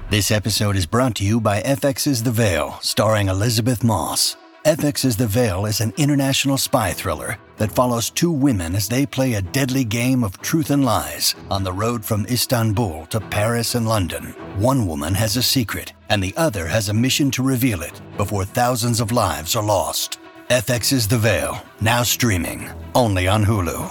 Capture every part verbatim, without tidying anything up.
This episode is brought to you by F X's The Veil, starring Elizabeth Moss. F X's The Veil is an international spy thriller that follows two women as they play a deadly game of truth and lies on the road from Istanbul to Paris and London. One woman has a secret, and the other has a mission to reveal it before thousands of lives are lost. F X's The Veil, now streaming, only on Hulu.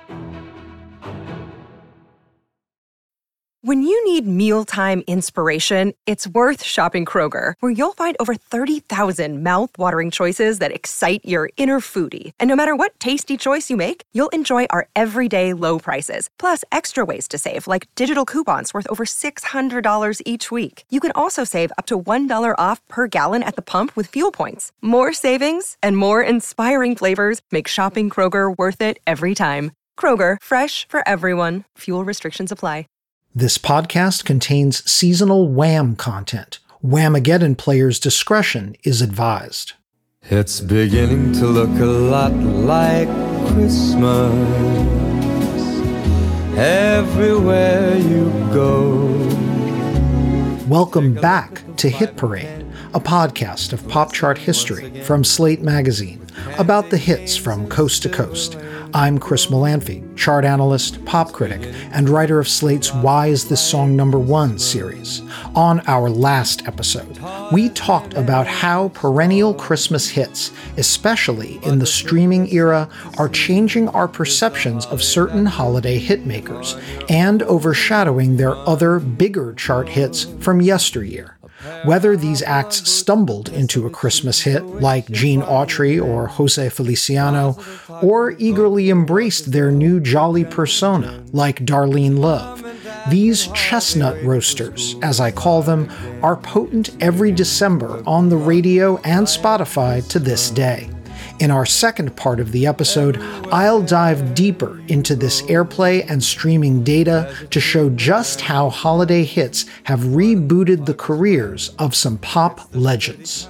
When you need mealtime inspiration, it's worth shopping Kroger, where you'll find over thirty thousand mouth-watering choices that excite your inner foodie. And no matter what tasty choice you make, you'll enjoy our everyday low prices, plus extra ways to save, like digital coupons worth over six hundred dollars each week. You can also save up to one dollar off per gallon at the pump with fuel points. More savings and more inspiring flavors make shopping Kroger worth it every time. Kroger, fresh for everyone. Fuel restrictions apply. This podcast contains seasonal Wham content. Whamageddon players' discretion is advised. It's beginning to look a lot like Christmas everywhere you go. Welcome back to Hit Parade, a podcast of pop chart history from Slate Magazine about the hits from coast to coast. I'm Chris Molanphy, chart analyst, pop critic, and writer of Slate's Why Is This Song Number One series. On our last episode, we talked about how perennial Christmas hits, especially in the streaming era, are changing our perceptions of certain holiday hitmakers and overshadowing their other bigger chart hits from yesteryear. Whether these acts stumbled into a Christmas hit like Gene Autry or Jose Feliciano, or eagerly embraced their new jolly persona like Darlene Love, these chestnut roasters, as I call them, are potent every December on the radio and Spotify to this day. In our second part of the episode, I'll dive deeper into this airplay and streaming data to show just how holiday hits have rebooted the careers of some pop legends.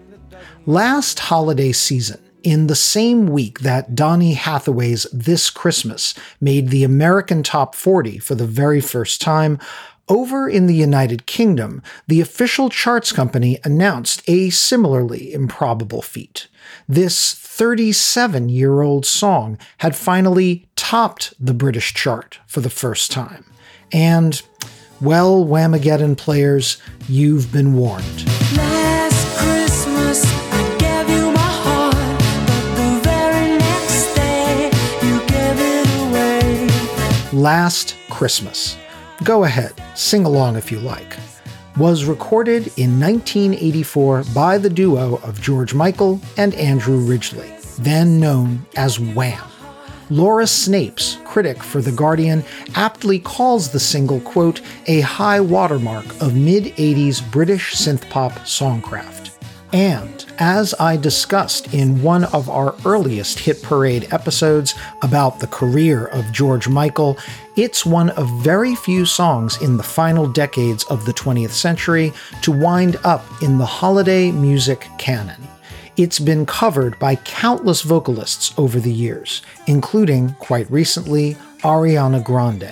Last holiday season, in the same week that Donny Hathaway's This Christmas made the American Top forty for the very first time, over in the United Kingdom, the official charts company announced a similarly improbable feat. This thirty-seven-year-old song had finally topped the British chart for the first time. And, well, Whamageddon players, you've been warned. Last Christmas, I gave you my heart, but the very next day, you gave it away. Last Christmas. Go ahead, sing along if you like. Was recorded in nineteen eighty-four by the duo of George Michael and Andrew Ridgeley, then known as Wham. Laura Snapes, critic for The Guardian, aptly calls the single, quote, a high watermark of mid-eighties British synth-pop songcraft. And, as I discussed in one of our earliest Hit Parade episodes about the career of George Michael, it's one of very few songs in the final decades of the twentieth century to wind up in the holiday music canon. It's been covered by countless vocalists over the years, including, quite recently, Ariana Grande.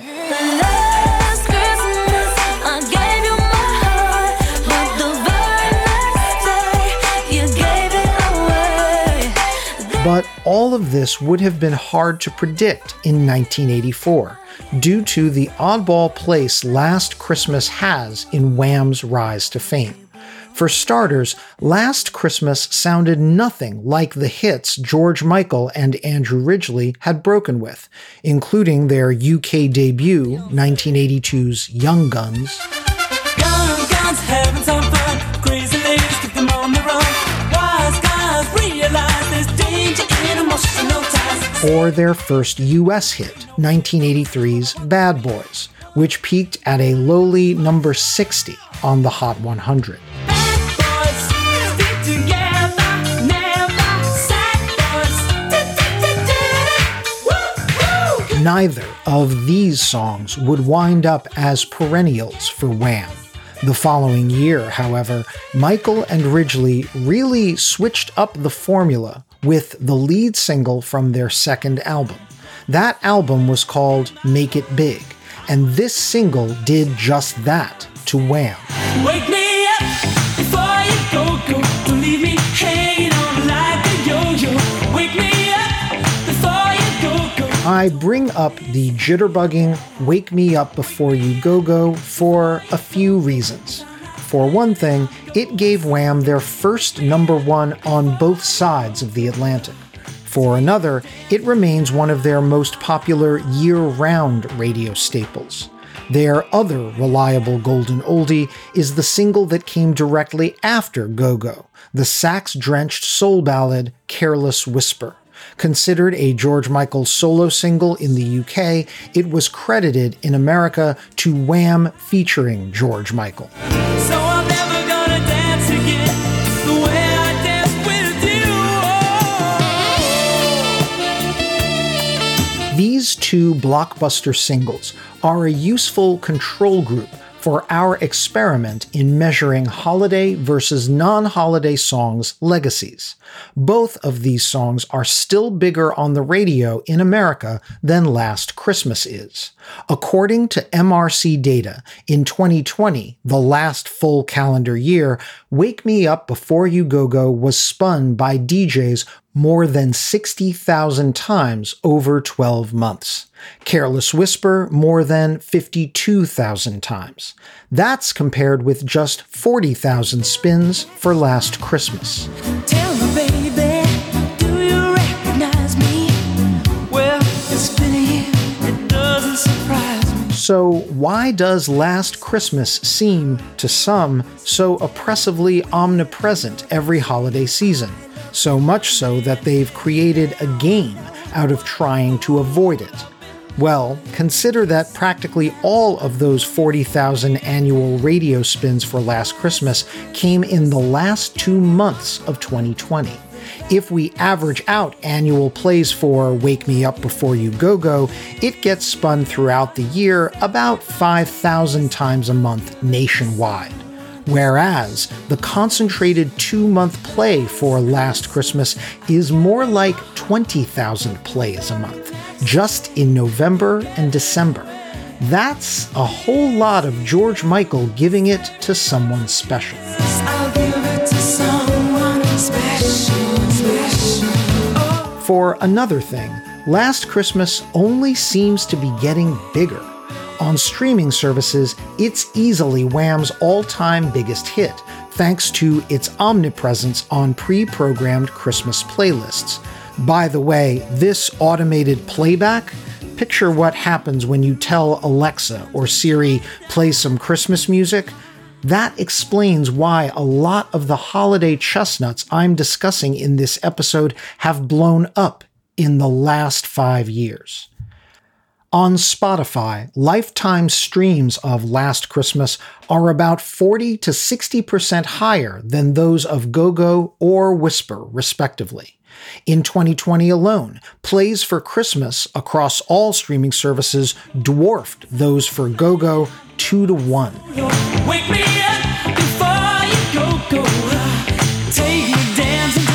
But all of this would have been hard to predict in nineteen eighty-four, due to the oddball place Last Christmas has in Wham's rise to fame. For starters, Last Christmas sounded nothing like the hits George Michael and Andrew Ridgeley had broken with, including their U K debut, nineteen eighty-two's Young Guns, Young guns having some fun, crazy ladies keep them on the run. Wise guys realize there's danger in emotional ties. or their first U S hit, nineteen eighty-three's Bad Boys, which peaked at a lowly number sixty on the Hot one hundred. Neither of these songs would wind up as perennials for Wham. The following year, however, Michael and Ridgeley really switched up the formula with the lead single from their second album. That album was called Make It Big, and this single did just that to Wham. Wake me up before you go, go. Don't leave me hanging on like a yo-yo. Wake me up before you go, go. I bring up the jitterbugging Wake Me Up Before You Go Go for a few reasons. For one thing, it gave Wham their first number one on both sides of the Atlantic. For another, it remains one of their most popular year-round radio staples. Their other reliable golden oldie is the single that came directly after Go-Go, the sax-drenched soul ballad Careless Whisper. Considered a George Michael solo single in the U K, it was credited in America to Wham featuring George Michael. So I'm never gonna dance again the way I danced with you. These two blockbuster singles are a useful control group for our experiment in measuring holiday versus non-holiday songs' legacies. Both of these songs are still bigger on the radio in America than Last Christmas is. According to M R C data, in twenty twenty, the last full calendar year, Wake Me Up Before You Go Go was spun by D Js more than sixty thousand times over twelve months. Careless Whisper more than fifty-two thousand times. That's compared with just forty thousand spins for Last Christmas. Tell me, baby, do you recognize me? Well, it's been a year, it doesn't surprise me. So why does Last Christmas seem, to some, so oppressively omnipresent every holiday season? So much so that they've created a game out of trying to avoid it. Well, consider that practically all of those forty thousand annual radio spins for Last Christmas came in the last two months of twenty twenty. If we average out annual plays for Wake Me Up Before You Go Go, it gets spun throughout the year about five thousand times a month nationwide. Whereas the concentrated two-month play for Last Christmas is more like twenty thousand plays a month, just in November and December. That's a whole lot of George Michael giving it to someone special. I'll give it to someone special, special. For another thing, Last Christmas only seems to be getting bigger. On streaming services, it's easily Wham's all-time biggest hit, thanks to its omnipresence on pre-programmed Christmas playlists. By the way, this automated playback, picture what happens when you tell Alexa or Siri, play some Christmas music. That explains why a lot of the holiday chestnuts I'm discussing in this episode have blown up in the last five years. On Spotify, lifetime streams of Last Christmas are about forty to sixty percent higher than those of Go-Go or Whisper, respectively. In twenty twenty alone, plays for Christmas across all streaming services dwarfed those for Go-Go two to one. Wake me up before you go, go. Take me dancing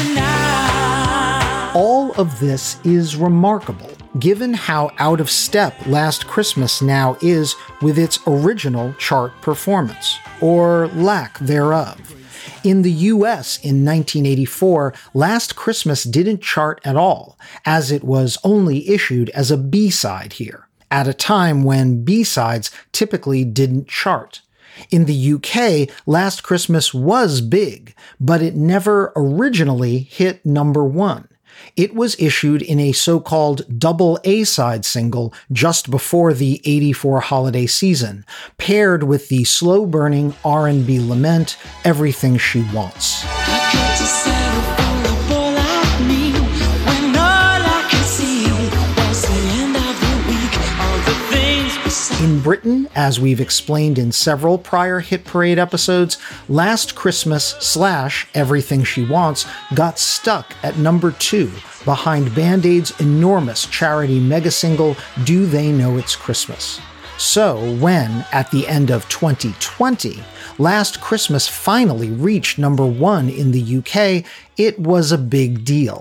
tonight. All of this is remarkable, given how out of step Last Christmas now is with its original chart performance, or lack thereof. In the U S in nineteen eighty-four, Last Christmas didn't chart at all, as it was only issued as a B-side here, at a time when B-sides typically didn't chart. In the U K, Last Christmas was big, but it never originally hit number one. It was issued in a so-called double A-side single just before the eighty-four holiday season, paired with the slow-burning R and B lament, Everything She Wants. I got to settle for a boy like me, when all I can see was the end of the week, all the things we said. In Britain, as we've explained in several prior Hit Parade episodes, Last Christmas slash Everything She Wants got stuck at number two behind Band Aid's enormous charity mega single, Do They Know It's Christmas? So when, at the end of twenty twenty, Last Christmas finally reached number one in the U K, it was a big deal.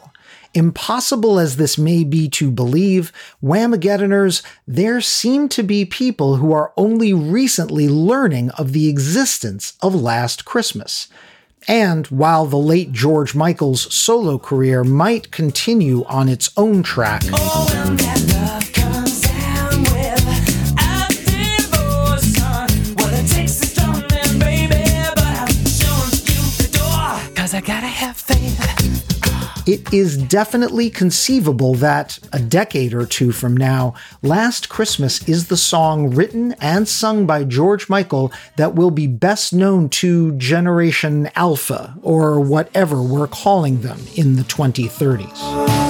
Impossible as this may be to believe, Whamageddoners, there seem to be people who are only recently learning of the existence of Last Christmas. And while the late George Michael's solo career might continue on its own track, Oh, when that love comes down with a devotion, well, it takes a strong man, baby, but I'm showing you the door, 'cause I gotta have faith. it is definitely conceivable that, a decade or two from now, Last Christmas is the song written and sung by George Michael that will be best known to Generation Alpha, or whatever we're calling them in the twenty thirties.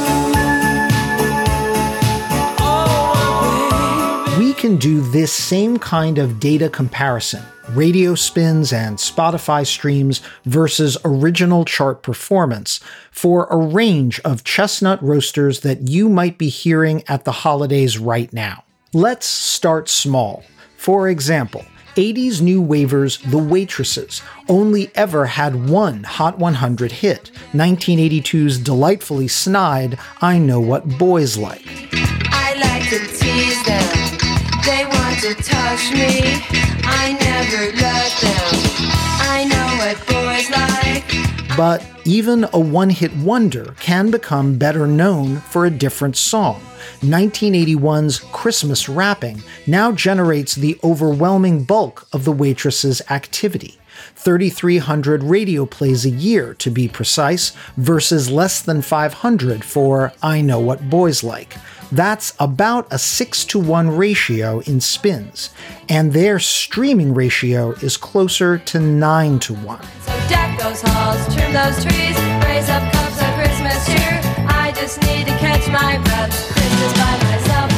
We can do this same kind of data comparison, radio spins and Spotify streams versus original chart performance, for a range of chestnut roasters that you might be hearing at the holidays right now. Let's start small. For example, eighties new wavers The Waitresses only ever had one Hot one hundred hit, nineteen eighty-two's delightfully snide I Know What Boys Like. I like to tease them. They want to touch me. I never let them. I know what boys like. But even a one-hit wonder can become better known for a different song. nineteen eighty-one's Christmas Wrapping now generates the overwhelming bulk of The Waitress's activity. thirty-three hundred radio plays a year, to be precise, versus less than five hundred for I Know What Boys Like. That's about a six to one ratio in spins, and their streaming ratio is closer to nine to one. So deck those halls, trim those trees, raise up cups of Christmas cheer. I just need to catch my breath. Christmas by myself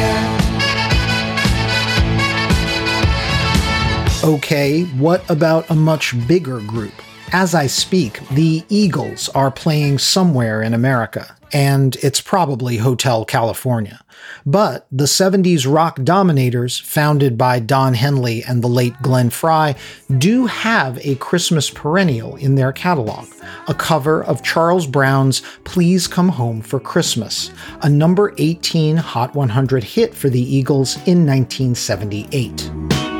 this year. Okay, what about a much bigger group? As I speak, the Eagles are playing somewhere in America, and it's probably Hotel California. But the seventies rock dominators, founded by Don Henley and the late Glenn Frey, do have a Christmas perennial in their catalog, a cover of Charles Brown's Please Come Home for Christmas, a number eighteen Hot one hundred hit for the Eagles in nineteen seventy-eight.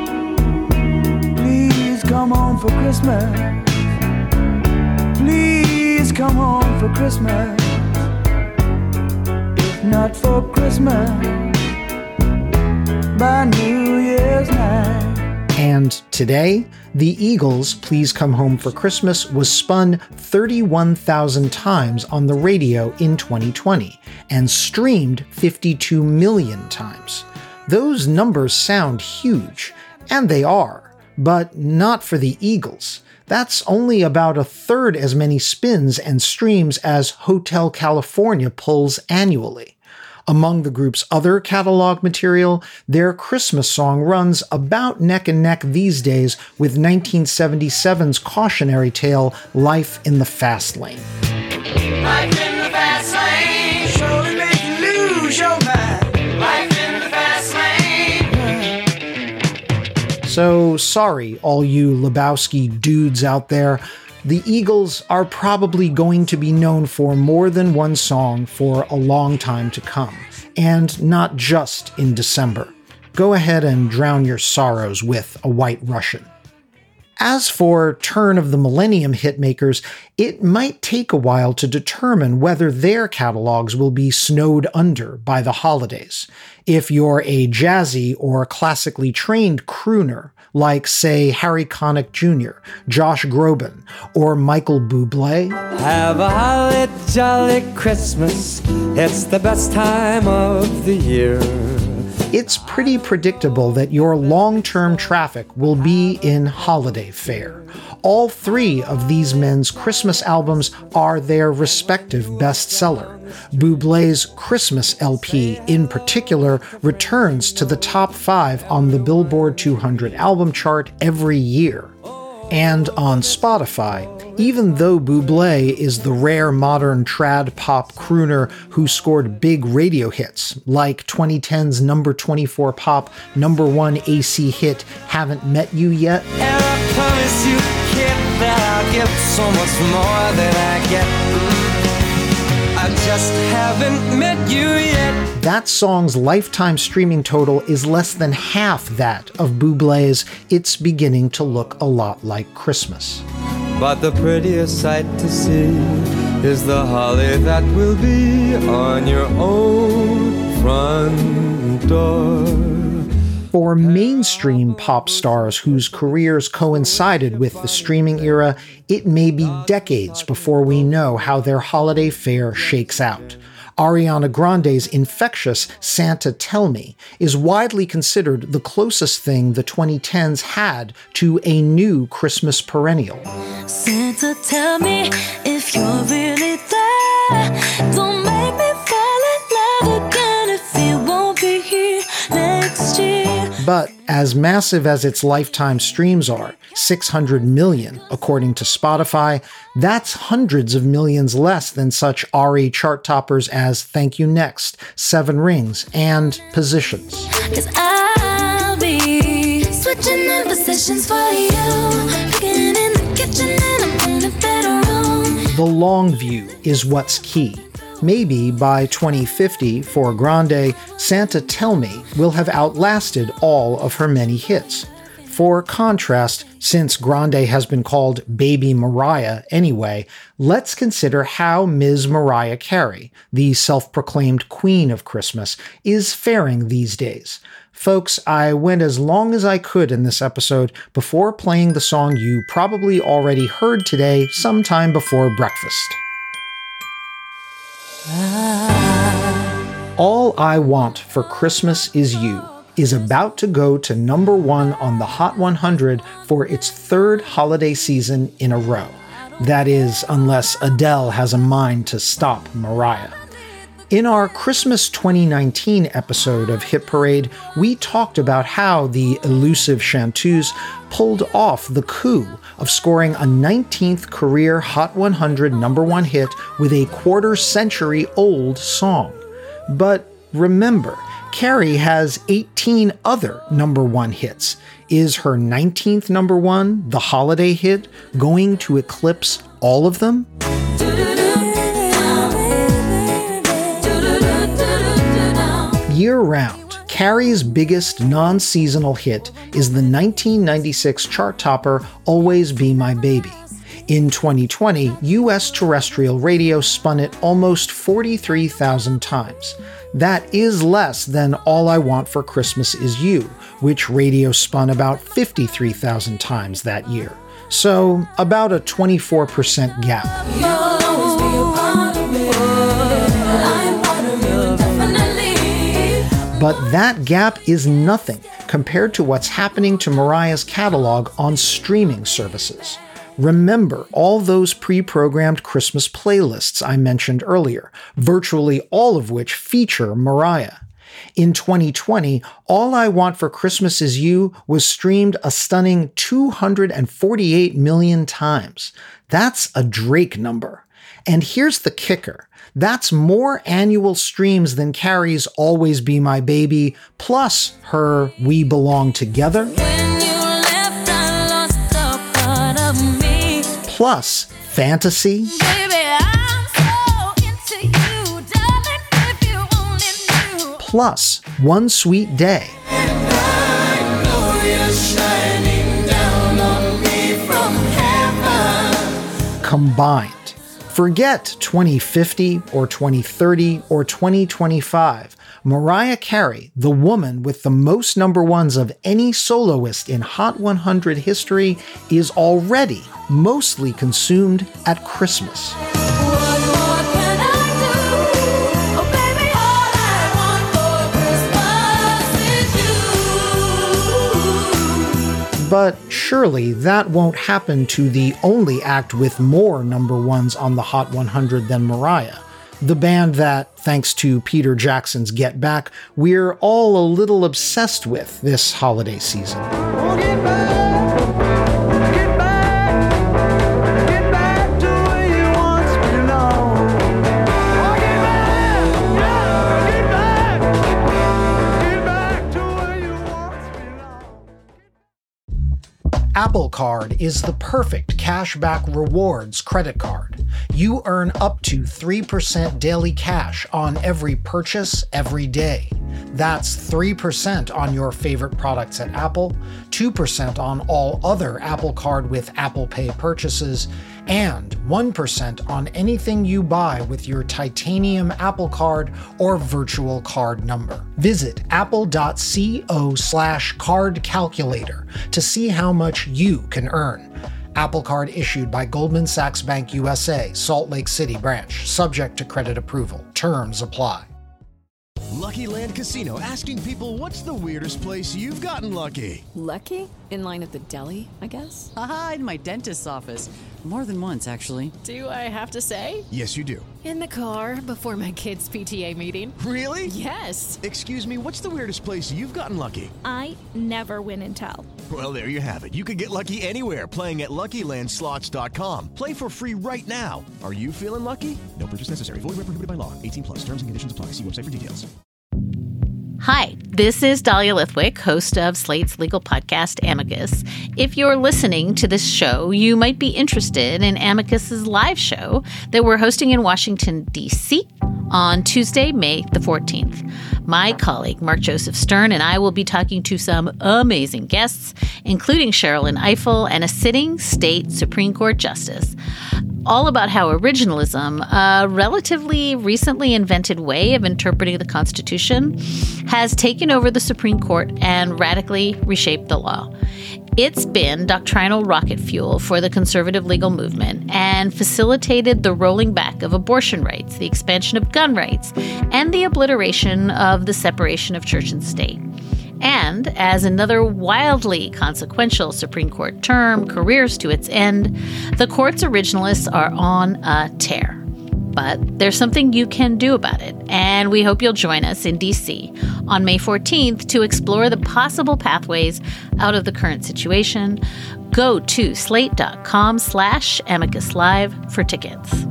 Please come home for Christmas. Please come home for Christmas. If not for Christmas, by New Year's night. And today, the Eagles' Please Come Home for Christmas was spun thirty-one thousand times on the radio in twenty twenty and streamed fifty-two million times. Those numbers sound huge, and they are, but not for the Eagles. That's only about a third as many spins and streams as Hotel California pulls annually. Among the group's other catalog material, their Christmas song runs about neck and neck these days with nineteen seventy-seven's cautionary tale, Life in the Fast Lane. Life in the fast lane, surely make you lose your mind. Life in the fast lane. So sorry, all you Lebowski dudes out there. The Eagles are probably going to be known for more than one song for a long time to come, and not just in December. Go ahead and drown your sorrows with A White Russian. As for turn of the millennium hitmakers, it might take a while to determine whether their catalogs will be snowed under by the holidays. If you're a jazzy or classically trained crooner, like, say, Harry Connick Junior, Josh Groban, or Michael Bublé, Have a holly jolly Christmas. It's the best time of the year. it's pretty predictable that your long-term traffic will be in holiday fare. All three of these men's Christmas albums are their respective bestseller. Bublé's Christmas L P, in particular, returns to the top five on the Billboard two hundred album chart every year. And on Spotify, even though Bublé is the rare modern trad pop crooner who scored big radio hits, like twenty ten's number twenty-four pop, number one A C hit, Haven't Met You Yet, And I promise you, kid, that I'll give so much more than I get. I just haven't met you yet. That song's lifetime streaming total is less than half that of Bublé's It's Beginning to Look a Lot Like Christmas. But the prettiest sight to see is the holly that will be on your own front door. For mainstream pop stars whose careers coincided with the streaming era, it may be decades before we know how their holiday fare shakes out. Ariana Grande's infectious Santa Tell Me is widely considered the closest thing the twenty tens had to a new Christmas perennial. Santa, tell me if you're really there. Don't make me fall in love again if you won't be here next year. But as massive as its lifetime streams are, six hundred million according to Spotify, that's hundreds of millions less than such R E chart toppers as Thank You Next, Seven Rings, and Positions. 'Cause I'll be switching in positions for you. Cooking in the kitchen and I'm in the bedroom. The long view is what's key. Maybe by twenty fifty, for Grande, Santa Tell Me will have outlasted all of her many hits. For contrast, since Grande has been called Baby Mariah anyway, let's consider how Miz Mariah Carey, the self-proclaimed queen of Christmas, is faring these days. Folks, I went as long as I could in this episode before playing the song you probably already heard today sometime before breakfast. All I Want for Christmas Is You is about to go to number one on the Hot one hundred for its third holiday season in a row. That is, unless Adele has a mind to stop Mariah. In our Christmas twenty nineteen episode of Hit Parade, we talked about how the elusive Chanteuse pulled off the coup of scoring a nineteenth career Hot one hundred number one hit with a quarter century old song. But remember, Carey has eighteen other number one hits. Is her nineteenth number one, the holiday hit, going to eclipse all of them? Year-round, Carey's biggest non-seasonal hit is the nineteen ninety-six chart topper Always Be My Baby. In twenty twenty, U S terrestrial radio spun it almost forty-three thousand times. That is less than All I Want for Christmas Is You, which radio spun about fifty-three thousand times that year. So, about a twenty-four percent gap. But that gap is nothing compared to what's happening to Mariah's catalog on streaming services. Remember all those pre-programmed Christmas playlists I mentioned earlier, virtually all of which feature Mariah. In twenty twenty, All I Want for Christmas Is You was streamed a stunning two hundred forty-eight million times. That's a Drake number. And here's the kicker. That's more annual streams than Carey's Always Be My Baby, plus her We Belong Together, Left, me. plus Fantasy, Baby, I'm so into you, darling, if you only knew. plus One Sweet Day. And I know you're shining down on me from heaven. Combined. Forget twenty fifty or twenty thirty or twenty twenty-five. Mariah Carey, the woman with the most number ones of any soloist in Hot one hundred history, is already mostly consumed at Christmas. What more can I do? Oh, baby, all I want for Christmas is you. But surely that won't happen to the only act with more number ones on the Hot one hundred than Mariah. The band that, thanks to Peter Jackson's Get Back, we're all a little obsessed with this holiday season. Oh, get back, get back, get back to where you once belonged. Oh, get back, yeah, get back, get back to where you once belonged. Apple Card is the perfect cashback rewards credit card. You earn up to three percent daily cash on every purchase every day. That's three percent on your favorite products at Apple, two percent on all other Apple Card with Apple Pay purchases, and one percent on anything you buy with your titanium Apple Card or virtual card number. Visit apple.co slash card calculator to see how much you can earn. Apple Card issued by Goldman Sachs Bank U S A, Salt Lake City branch, subject to credit approval. Terms apply. Lucky Land Casino, asking people, what's the weirdest place you've gotten lucky? Lucky? In line at the deli, I guess? Aha, in my dentist's office. More than once, actually. Do I have to say? Yes, you do. In the car before my kids' P T A meeting. Really? Yes. Excuse me, what's the weirdest place you've gotten lucky? I never win and tell. Well, there you have it. You can get lucky anywhere, playing at Lucky Land Slots dot com. Play for free right now. Are you feeling lucky? No purchase necessary. Void where prohibited by law. eighteen plus. Terms and conditions apply. See website for details. Hi, this is Dahlia Lithwick, host of Slate's legal podcast, Amicus. If you're listening to this show, you might be interested in Amicus's live show that we're hosting in Washington, D C on Tuesday, May the fourteenth. My colleague, Mark Joseph Stern, and I will be talking to some amazing guests, including Sherrilyn Ifill and a sitting state Supreme Court justice, all about how originalism, a relatively recently invented way of interpreting the Constitution, has taken over the Supreme Court and radically reshaped the law. It's been doctrinal rocket fuel for the conservative legal movement and facilitated the rolling back of abortion rights, the expansion of gun rights, and the obliteration of the separation of church and state. And as another wildly consequential Supreme Court term careers to its end, the court's originalists are on a tear. But there's something you can do about it, and we hope you'll join us in D C on May fourteenth to explore the possible pathways out of the current situation. Go to slate.com slash amicus live for tickets.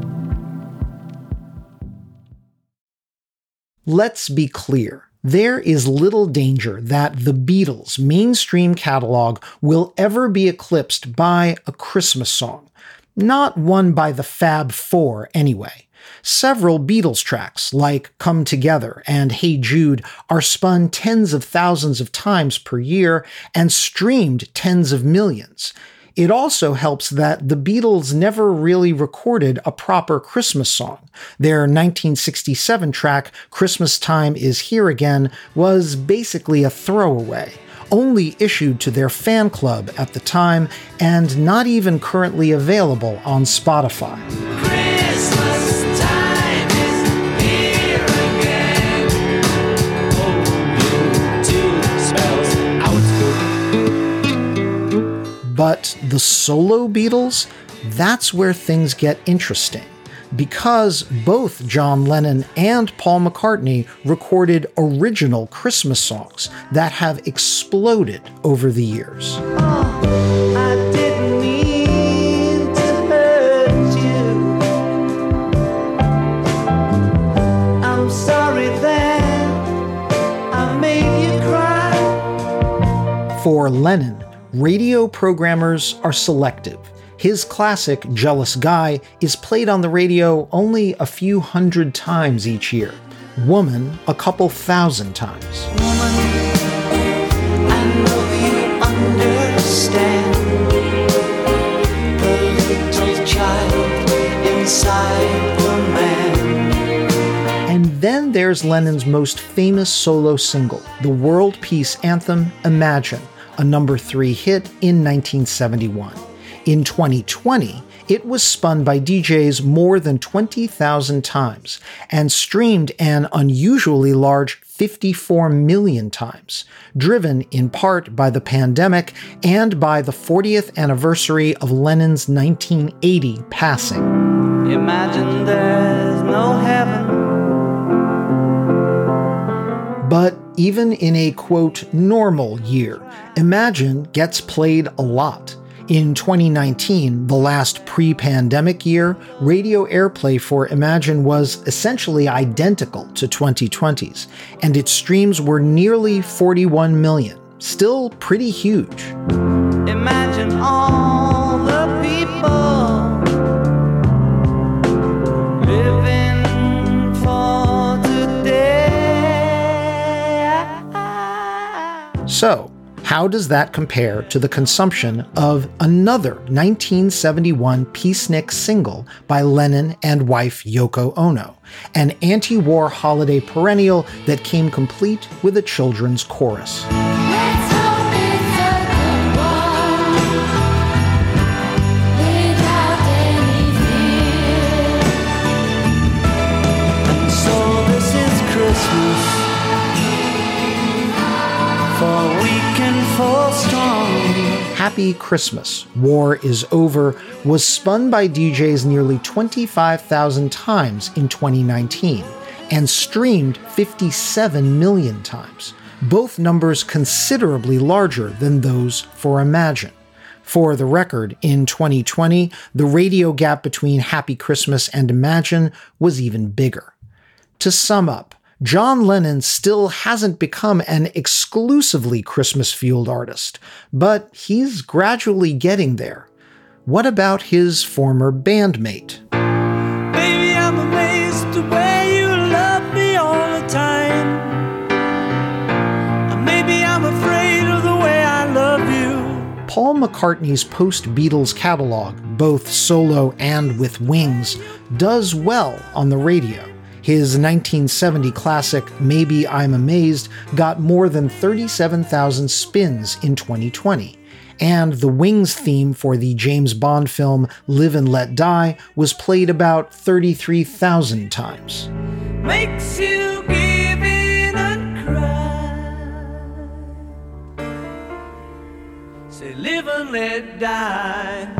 Let's be clear. There is little danger that the Beatles' mainstream catalog will ever be eclipsed by a Christmas song. Not one by the Fab Four, anyway. Several Beatles tracks, like Come Together and Hey Jude, are spun tens of thousands of times per year and streamed tens of millions. It also helps that the Beatles never really recorded a proper Christmas song. Their nineteen sixty-seven track, Christmas Time Is Here Again, was basically a throwaway, only issued to their fan club at the time, and not even currently available on Spotify. Christmas time is here again. Oh, you two spells out. But the solo Beatles, that's where things get interesting. Because both John Lennon and Paul McCartney recorded original Christmas songs that have exploded over the years. Oh, I didn't mean to hurt you. I'm sorry that I made you cry. For Lennon, radio programmers are selective. His classic Jealous Guy is played on the radio only a few hundred times each year. Woman, a couple thousand times. Woman, I know you understand the little child inside the man. And then there's Lennon's most famous solo single, the world peace anthem, Imagine, a number three hit in nineteen seventy-one. In twenty twenty, it was spun by D Js more than twenty thousand times and streamed an unusually large fifty-four million times, driven in part by the pandemic and by the fortieth anniversary of Lennon's nineteen eighty passing. Imagine there's no heaven. But even in a, quote, normal year, Imagine gets played a lot. In twenty nineteen, the last pre-pandemic year, radio airplay for Imagine was essentially identical to twenty twenty's, and its streams were nearly forty-one million, still pretty huge. Imagine all the people So, how does that compare to the consumption of another nineteen seventy-one peacenik single by Lennon and wife Yoko Ono, an anti-war holiday perennial that came complete with a children's chorus? Happy Christmas, War is Over was spun by D Js nearly twenty-five thousand times in twenty nineteen and streamed fifty-seven million times, both numbers considerably larger than those for Imagine. For the record, in twenty twenty, the radio gap between Happy Christmas and Imagine was even bigger. To sum up, John Lennon still hasn't become an exclusively Christmas-fueled artist, but he's gradually getting there. What about his former bandmate? Baby, I'm amazed the way you love me all the time. Maybe I'm afraid of the way I love you. Paul McCartney's post-Beatles catalog, both solo and with Wings, does well on the radio. His nineteen seventy classic, Maybe I'm Amazed, got more than thirty-seven thousand spins in twenty twenty, and the Wings theme for the James Bond film Live and Let Die was played about thirty-three thousand times. Makes you give in and cry. Say live and let die.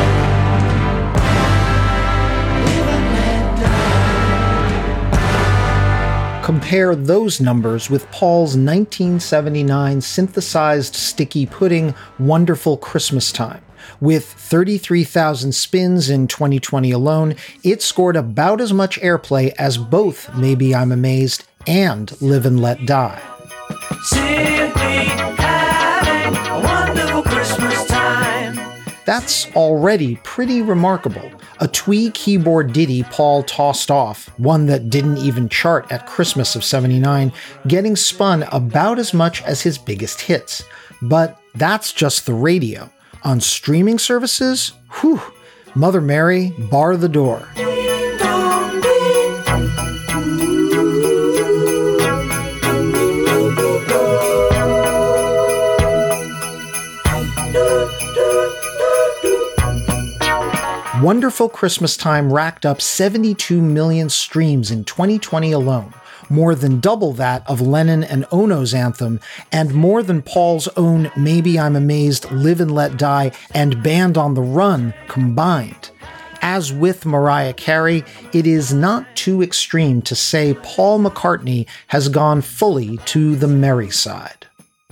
Compare those numbers with Paul's nineteen seventy-nine synthesized sticky pudding Wonderful Christmas Time. With thirty-three thousand spins in twenty twenty alone, it scored about as much airplay as both Maybe I'm Amazed and Live and Let Die. Simply having a wonderful Christmas time. That's already pretty remarkable. A twee keyboard ditty Paul tossed off, one that didn't even chart at Christmas of seventy-nine, getting spun about as much as his biggest hits. But that's just the radio. On streaming services, whew, Mother Mary, bar the door. Wonderful Christmas Time racked up seventy-two million streams in twenty twenty alone, more than double that of Lennon and Ono's anthem, and more than Paul's own Maybe I'm Amazed, Live and Let Die, and Band on the Run combined. As with Mariah Carey, it is not too extreme to say Paul McCartney has gone fully to the merry side.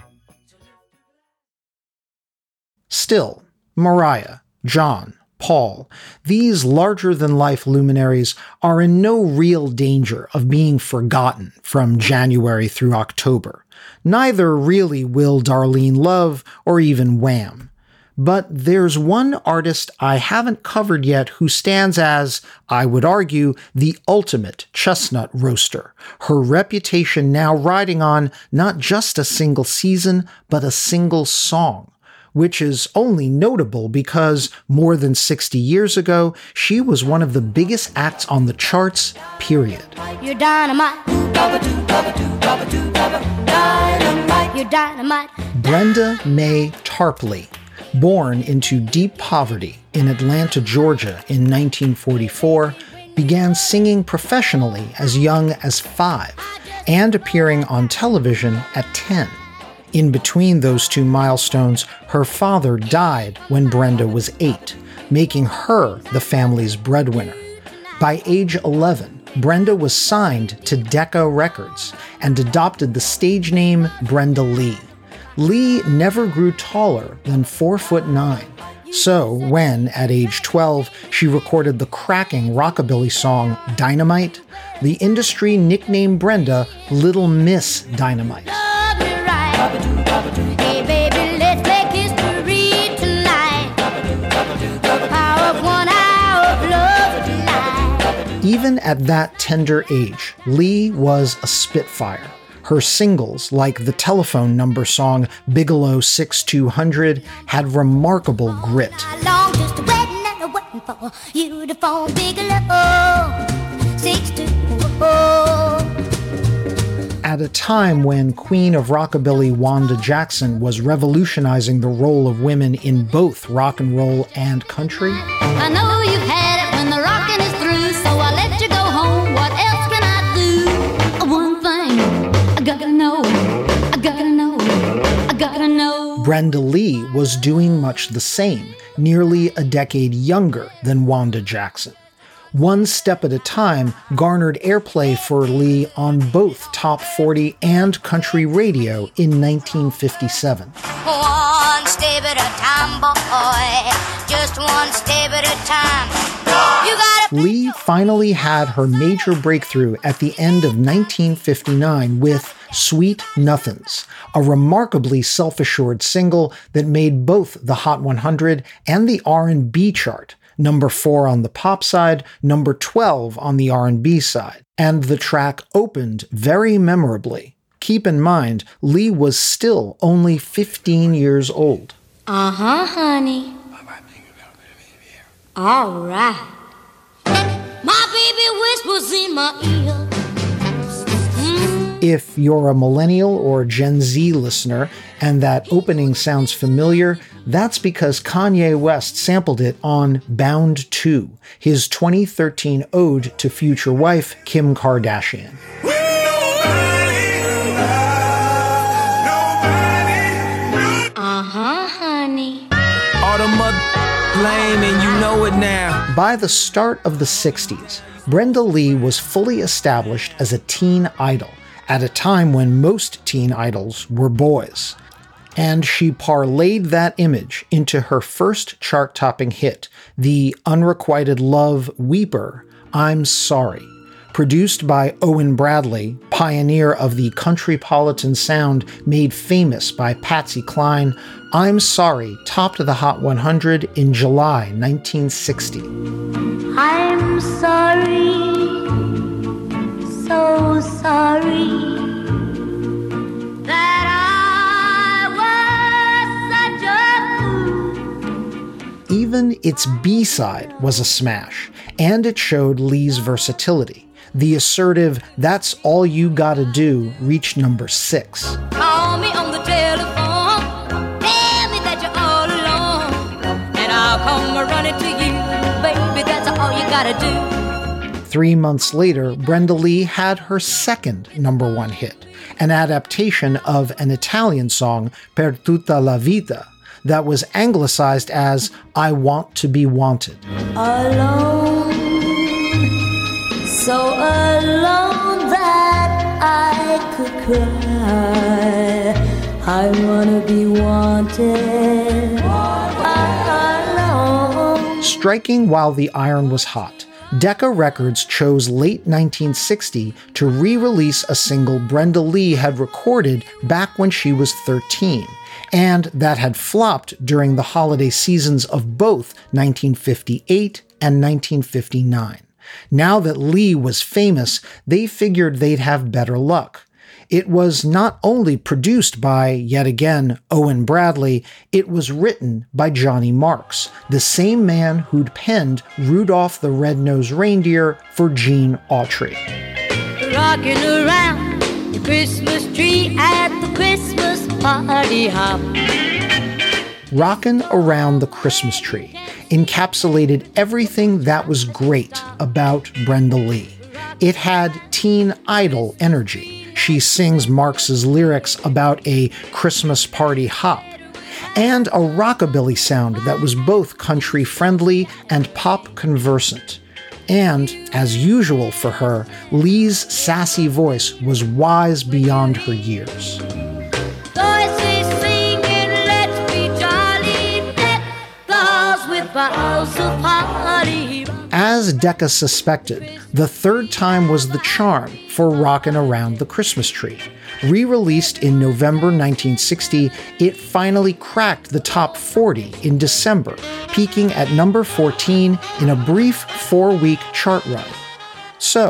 Still, Mariah, John, Paul, these larger-than-life luminaries are in no real danger of being forgotten from January through October. Neither really will Darlene Love or even Wham. But there's one artist I haven't covered yet who stands as, I would argue, the ultimate chestnut roaster, her reputation now riding on not just a single season, but a single song. Which is only notable because more than sixty years ago, she was one of the biggest acts on the charts, period. You're dynamite. Dynamite. You're dynamite. Brenda Mae Tarpley, born into deep poverty in Atlanta, Georgia in nineteen forty-four, began singing professionally as young as five and appearing on television at ten. In between those two milestones, her father died when Brenda was eight, making her the family's breadwinner. By age eleven, Brenda was signed to Decca Records and adopted the stage name Brenda Lee. Lee never grew taller than four foot nine. So when, at age twelve, she recorded the cracking rockabilly song Dynamite, the industry nicknamed Brenda Little Miss Dynamite. Hey baby, let's make history tonight. The power of one hour of love tonight. Even at that tender age, Lee was a spitfire. Her singles, like the telephone number song Bigelow six two hundred, had remarkable grit. Long just waiting and waiting for you to phone Bigelow six two hundred. At a time when Queen of Rockabilly Wanda Jackson was revolutionizing the role of women in both rock and roll and country, I know you've had it when the rockin' is through, so I'll let you go home. What else can I do? One thing I gotta know, I gotta know, I gotta know. Brenda Lee was doing much the same, nearly a decade younger than Wanda Jackson. One Step at a Time garnered airplay for Lee on both top forty and country radio in nineteen fifty-seven. One step at a time, boy, just one step at a time. You gotta... Lee finally had her major breakthrough at the end of nineteen fifty-nine with Sweet Nothings, a remarkably self-assured single that made both the Hot one hundred and the R and B chart. Number four on the pop side, number twelve on the R and B side. And the track opened very memorably. Keep in mind, Lee was still only fifteen years old. Uh-huh, honey. All right. My baby whispers in my ear. If you're a millennial or Gen Z listener and that opening sounds familiar, that's because Kanye West sampled it on Bound two, his twenty thirteen ode to future wife Kim Kardashian. Uh-huh, honey. All the mother blame and you know it now. By the start of the sixties, Brenda Lee was fully established as a teen idol, at a time when most teen idols were boys. And she parlayed that image into her first chart-topping hit, the unrequited love weeper, I'm Sorry. Produced by Owen Bradley, pioneer of the countrypolitan sound made famous by Patsy Cline, I'm Sorry topped the Hot one hundred in July nineteen sixty. I'm sorry, so sorry that I was such a fool. Even its B-side was a smash, and it showed Lee's versatility. The assertive, that's all you gotta do, reached number six. Call me on the telephone, tell me that you're all alone, and I'll come running to you, baby, that's all you gotta do. Three months later, Brenda Lee had her second number one hit, an adaptation of an Italian song, Per tutta la vita, that was anglicized as I Want to Be Wanted. Alone, so alone that I could cry. I wanna be wanted. Alone. Striking while the iron was hot, Decca Records chose late nineteen sixty to re-release a single Brenda Lee had recorded back when she was thirteen, and that had flopped during the holiday seasons of both nineteen fifty-eight and nineteen fifty-nine. Now that Lee was famous, they figured they'd have better luck. It was not only produced by, yet again, Owen Bradley, it was written by Johnny Marks, the same man who'd penned Rudolph the Red-Nosed Reindeer for Gene Autry. Rocking around the Christmas tree at the Christmas party hop. Rockin' Around the Christmas Tree encapsulated everything that was great about Brenda Lee. It had teen idol energy. She sings Marx's lyrics about a Christmas party hop, and a rockabilly sound that was both country-friendly and pop-conversant. And, as usual for her, Lee's sassy voice was wise beyond her years. Voices singing, let's be jolly, deck the halls with boughs of holly. As Decca suspected, the third time was the charm for Rockin' Around the Christmas Tree. Re-released in November nineteen sixty, it finally cracked the top forty in December, peaking at number fourteen in a brief four-week chart run. So,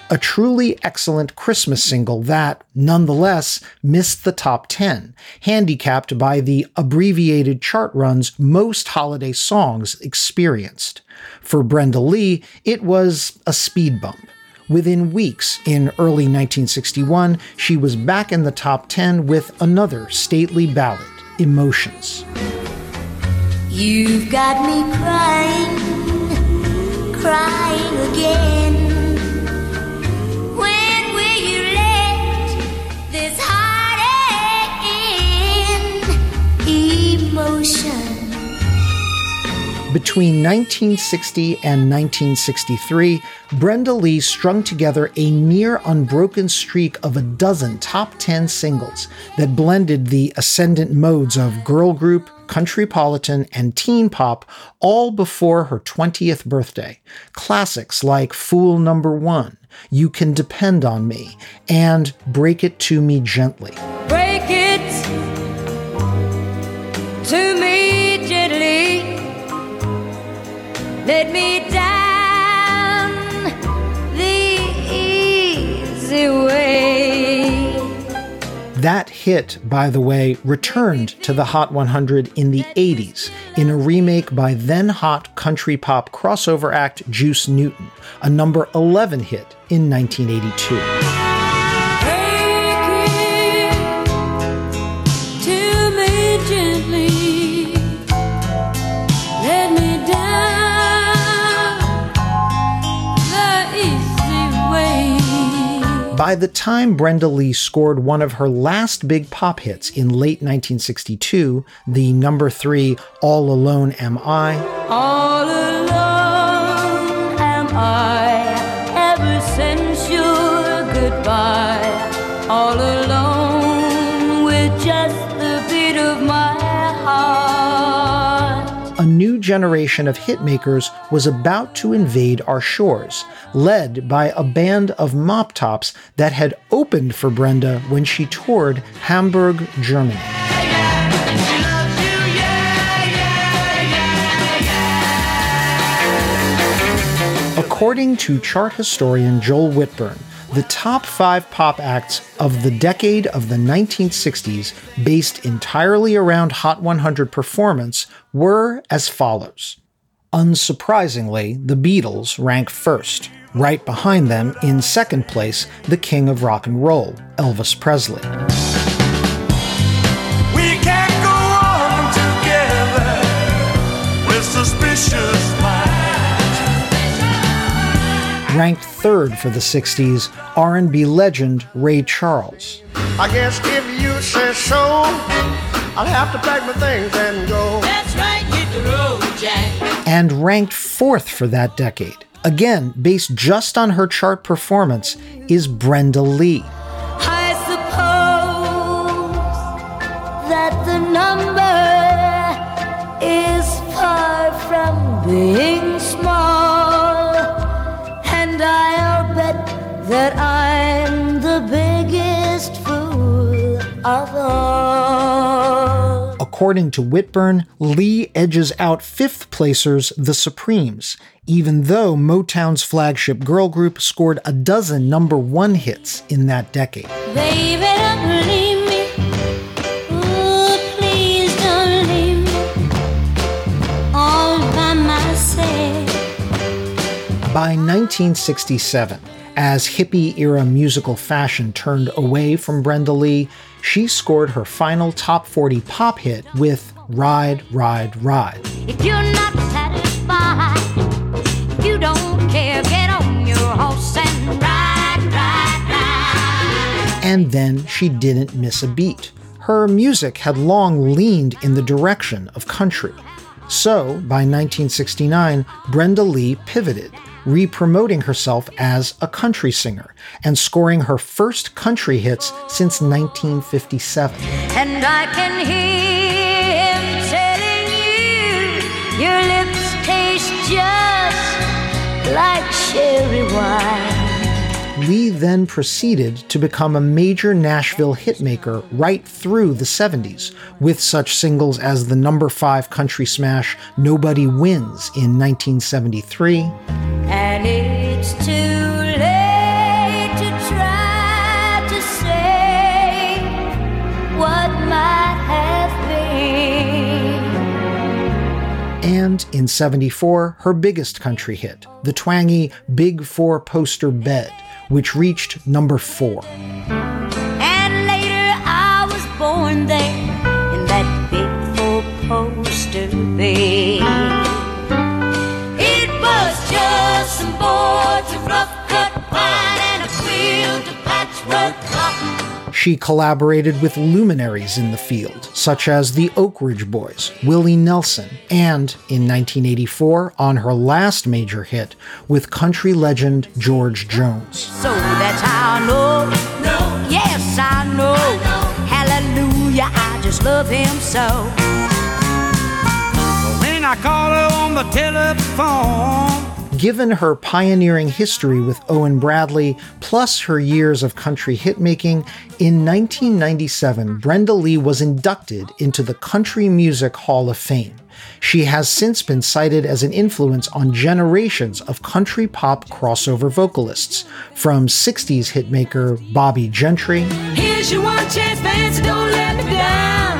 a truly excellent Christmas single that, nonetheless, missed the top ten, handicapped by the abbreviated chart runs most holiday songs experienced. For Brenda Lee, it was a speed bump. Within weeks, in early nineteen sixty-one, she was back in the top ten with another stately ballad, Emotions. You've got me crying, crying again. When will you let this heartache in? Emotion. Between nineteen sixty and nineteen sixty-three, Brenda Lee strung together a near unbroken streak of a dozen top ten singles that blended the ascendant modes of girl group, countrypolitan, and teen pop, all before her twentieth birthday. Classics like Fool Number One, You Can Depend on Me, and Break It to Me Gently. Break it to me gently. Let me down the easy way. That hit, by the way, returned to the Hot one hundred in the eighties in a remake by then-hot country pop crossover act Juice Newton, a number eleven hit in nineteen eighty-two. By the time Brenda Lee scored one of her last big pop hits in late nineteen sixty-two, the number three All Alone Am I, All alone am I, ever since your goodbye. All alone with just the beat of my heart. a new generation of hitmakers was about to invade our shores, led by a band of mop tops that had opened for Brenda when she toured Hamburg, Germany. According to chart historian Joel Whitburn, the top five pop acts of the decade of the nineteen sixties, based entirely around Hot one hundred performance, were as follows. Unsurprisingly, the Beatles rank first. Right behind them, in second place, the king of rock and roll, Elvis Presley. We can't go on together with suspicious minds. Ranked third for the sixties, R and B legend Ray Charles. I guess if you say so, I'll have to pack my things and go. That's right, hit the road, Jack. And ranked fourth for that decade, again based just on her chart performance, is Brenda Lee. I suppose that the number is far from being small, and I'll bet that I'm the biggest fool of all. According to Whitburn, Lee edges out fifth placers The Supremes, even though Motown's flagship girl group scored a dozen number one hits in that decade. Baby, don't leave me. Ooh, please don't leave me all by myself. By nineteen sixty-seven, as hippie-era musical fashion turned away from Brenda Lee, she scored her final top forty pop hit with Ride, Ride, Ride. If you're not satisfied, if you don't care, get on your horse and ride, ride, ride. And then she didn't miss a beat. Her music had long leaned in the direction of country. So, by nineteen sixty-nine, Brenda Lee pivoted, re-promoting herself as a country singer and scoring her first country hits since nineteen fifty-seven. And I can hear him telling you your lips taste just like sherry wine. Lee then proceeded to become a major Nashville hitmaker right through the seventies, with such singles as the number five country smash Nobody Wins in nineteen seventy-three. And it's too late and in seventy-four, her biggest country hit, the twangy Big Four Poster Bed, which reached number four. And later I was born there in that big four-poster bed. It was just some boards of rough-cut pine and a quilt of patchwork cotton. She collaborated with luminaries in the field, such as the Oak Ridge Boys, Willie Nelson, and in nineteen eighty-four, on her last major hit, with country legend George Jones. So that's how I know, no. Yes I know, I know. Hallelujah, I just love him so. When I call her on the telephone. Given her pioneering history with Owen Bradley, plus her years of country hitmaking, in nineteen ninety-seven, Brenda Lee was inducted into the Country Music Hall of Fame. She has since been cited as an influence on generations of country pop crossover vocalists, from sixties hitmaker Bobby Gentry, Here's your one chance, fancy, don't let me down.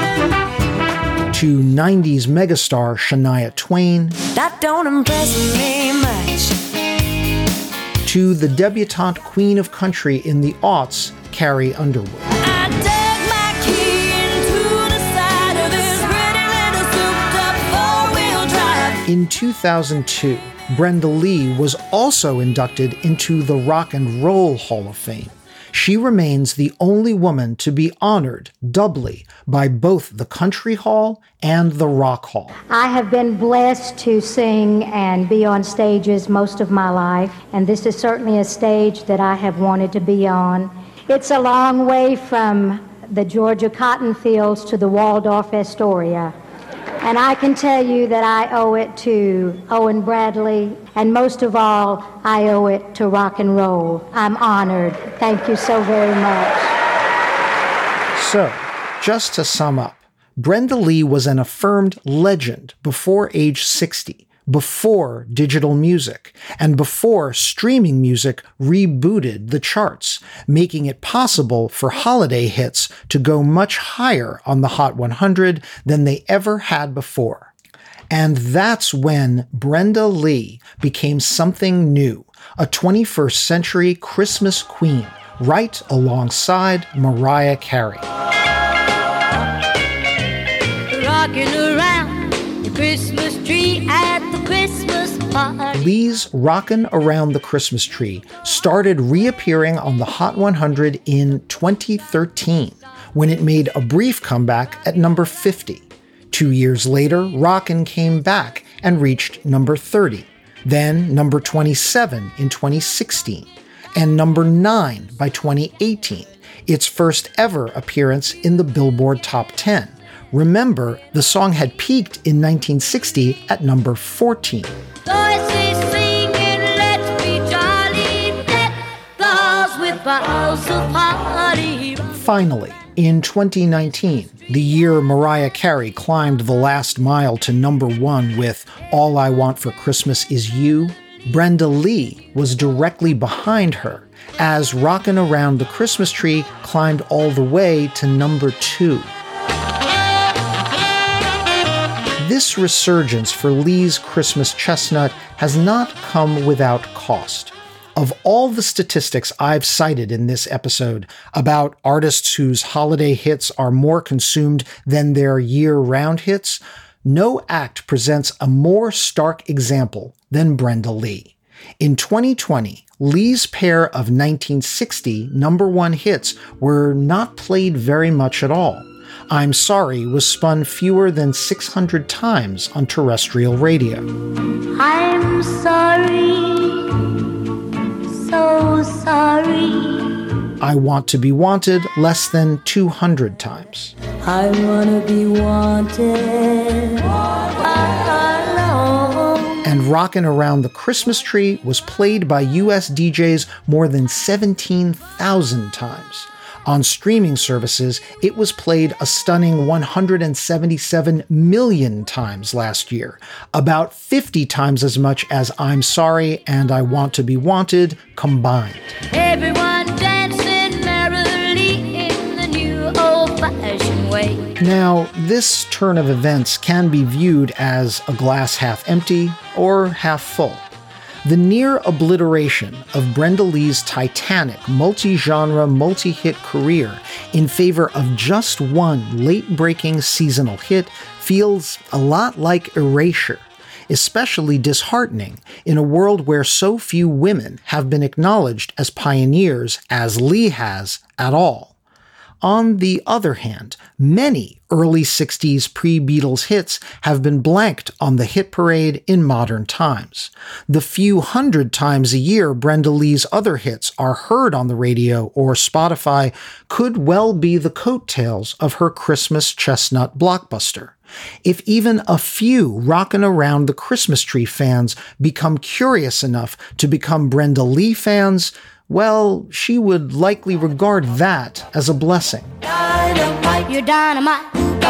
to nineties megastar Shania Twain, That don't impress me much. to the debutante queen of country in the aughts, Carrie Underwood. I dug my key into the side of this pretty little souped-up four-wheel drive. In two thousand two, Brenda Lee was also inducted into the Rock and Roll Hall of Fame. She remains the only woman to be honored doubly by both the Country Hall and the Rock Hall. I have been blessed to sing and be on stages most of my life, and this is certainly a stage that I have wanted to be on. It's a long way from the Georgia cotton fields to the Waldorf Astoria. And I can tell you that I owe it to Owen Bradley, and most of all, I owe it to rock and roll. I'm honored. Thank you so very much. So, just to sum up, Brenda Lee was an affirmed legend before age sixty, before digital music, and before streaming music rebooted the charts, making it possible for holiday hits to go much higher on the Hot one hundred than they ever had before. And that's when Brenda Lee became something new, a twenty-first century Christmas queen, right alongside Mariah Carey. Rocking around the Christmas tree at the Christmas party. Lee's Rockin' Around the Christmas Tree started reappearing on the Hot one hundred in twenty thirteen, when it made a brief comeback at number fifty. Two years later, Rockin' came back and reached number thirty, then number twenty-seven in twenty sixteen, and number nine by twenty eighteen, its first ever appearance in the Billboard Top ten. Remember, the song had peaked in nineteen sixty at number fourteen. Voices singing, let's be jolly, let the house with boughs of holly. Finally, in twenty nineteen, the year Mariah Carey climbed the last mile to number one with All I Want for Christmas Is You, Brenda Lee was directly behind her as Rockin' Around the Christmas Tree climbed all the way to number two. This resurgence for Lee's Christmas chestnut has not come without cost. Of all the statistics I've cited in this episode about artists whose holiday hits are more consumed than their year-round hits, no act presents a more stark example than Brenda Lee. In twenty twenty, Lee's pair of nineteen sixty number one hits were not played very much at all. I'm Sorry was spun fewer than six hundred times on terrestrial radio. I'm sorry, so sorry. I Want to Be Wanted less than two hundred times. I wanna be wanted alone. And Rockin' Around the Christmas Tree was played by U S D Js more than seventeen thousand times. On streaming services, it was played a stunning one hundred seventy-seven million times last year, about fifty times as much as I'm Sorry and I Want to Be Wanted combined. Everyone dancing merrily in the new old-fashioned way. Now, this turn of events can be viewed as a glass half empty or half full. The near obliteration of Brenda Lee's titanic multi-genre, multi-hit career in favor of just one late-breaking seasonal hit feels a lot like erasure, especially disheartening in a world where so few women have been acknowledged as pioneers as Lee has at all. On the other hand, many early sixties pre-Beatles hits have been blanked on the hit parade in modern times. The few hundred times a year Brenda Lee's other hits are heard on the radio or Spotify could well be the coattails of her Christmas chestnut blockbuster. If even a few rockin' around the Christmas tree fans become curious enough to become Brenda Lee fans, well, she would likely regard that as a blessing. Dynamite, you're dynamite.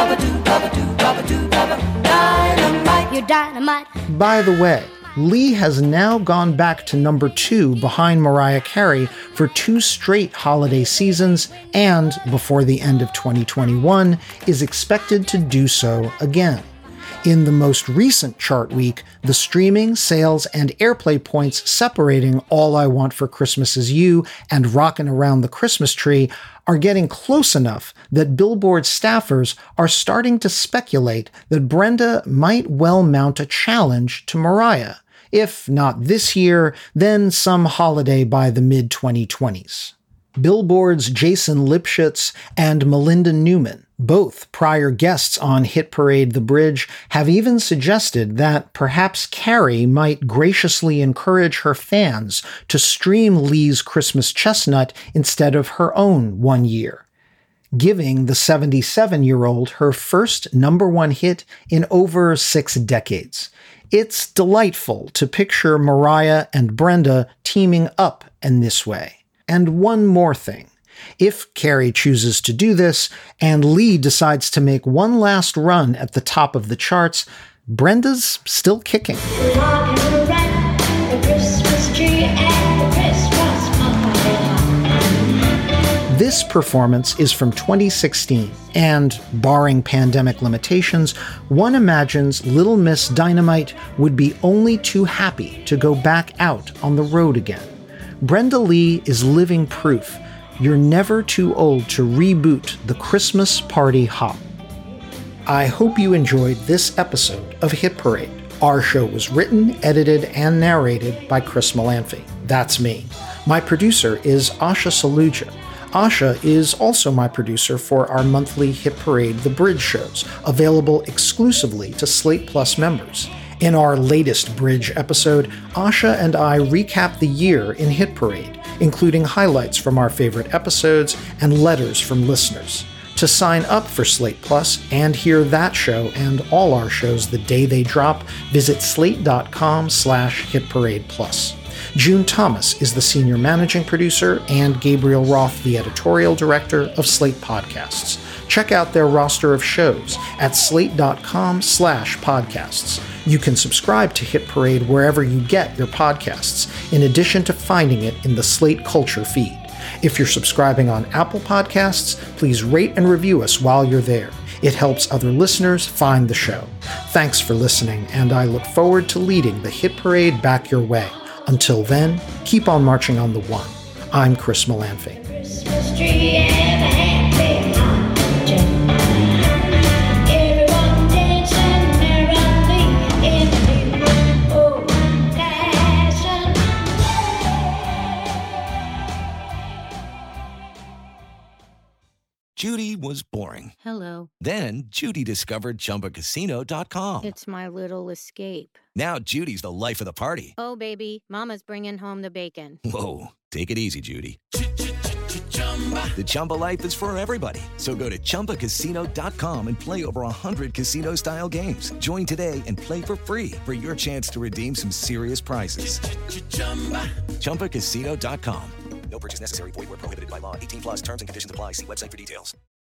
Dynamite, you're dynamite. By the way, Lee has now gone back to number two behind Mariah Carey for two straight holiday seasons and, before the end of twenty twenty-one, is expected to do so again. In the most recent chart week, the streaming, sales, and airplay points separating All I Want for Christmas Is You and Rockin' Around the Christmas Tree are getting close enough that Billboard staffers are starting to speculate that Brenda might well mount a challenge to Mariah. If not this year, then some holiday by the mid twenty twenties. Billboard's Jason Lipschitz and Melinda Newman, both prior guests on Hit Parade The Bridge, have even suggested that perhaps Carey might graciously encourage her fans to stream Lee's Christmas Chestnut instead of her own one year, giving the seventy-seven-year-old her first number one hit in over six decades. It's delightful to picture Mariah and Brenda teaming up in this way. And one more thing. If Carey chooses to do this, and Lee decides to make one last run at the top of the charts, Brenda's still kicking. This performance is from twenty sixteen, and, barring pandemic limitations, one imagines Little Miss Dynamite would be only too happy to go back out on the road again. Brenda Lee is living proof you're never too old to reboot the Christmas party hop. I hope you enjoyed this episode of Hit Parade. Our show was written, edited, and narrated by Chris Molanphy. That's me. My producer is Asha Saluja. Asha is also my producer for our monthly Hit Parade The Bridge shows, available exclusively to Slate Plus members. In our latest Bridge episode, Asha and I recap the year in Hit Parade, including highlights from our favorite episodes and letters from listeners. To sign up for Slate Plus and hear that show and all our shows the day they drop, visit slate.com slash hitparadeplus. June Thomas is the senior managing producer and Gabriel Roth the editorial director of Slate Podcasts. Check out their roster of shows at slate.com slash podcasts. You can subscribe to Hit Parade wherever you get your podcasts, in addition to finding it in the Slate Culture feed. If you're subscribing on Apple Podcasts, please rate and review us while you're there. It helps other listeners find the show. Thanks for listening, and I look forward to leading the Hit Parade back your way. Until then, keep on marching on the one. I'm Chris Molanphy. Judy was boring. Hello. Then Judy discovered Chumba Casino dot com. It's my little escape. Now Judy's the life of the party. Oh, baby, mama's bringing home the bacon. Whoa, take it easy, Judy. The Chumba life is for everybody. So go to Chumba Casino dot com and play over one hundred casino-style games. Join today and play for free for your chance to redeem some serious prizes. Chumba Casino dot com. No purchase necessary. Void where prohibited by law. eighteen plus terms and conditions apply. See website for details.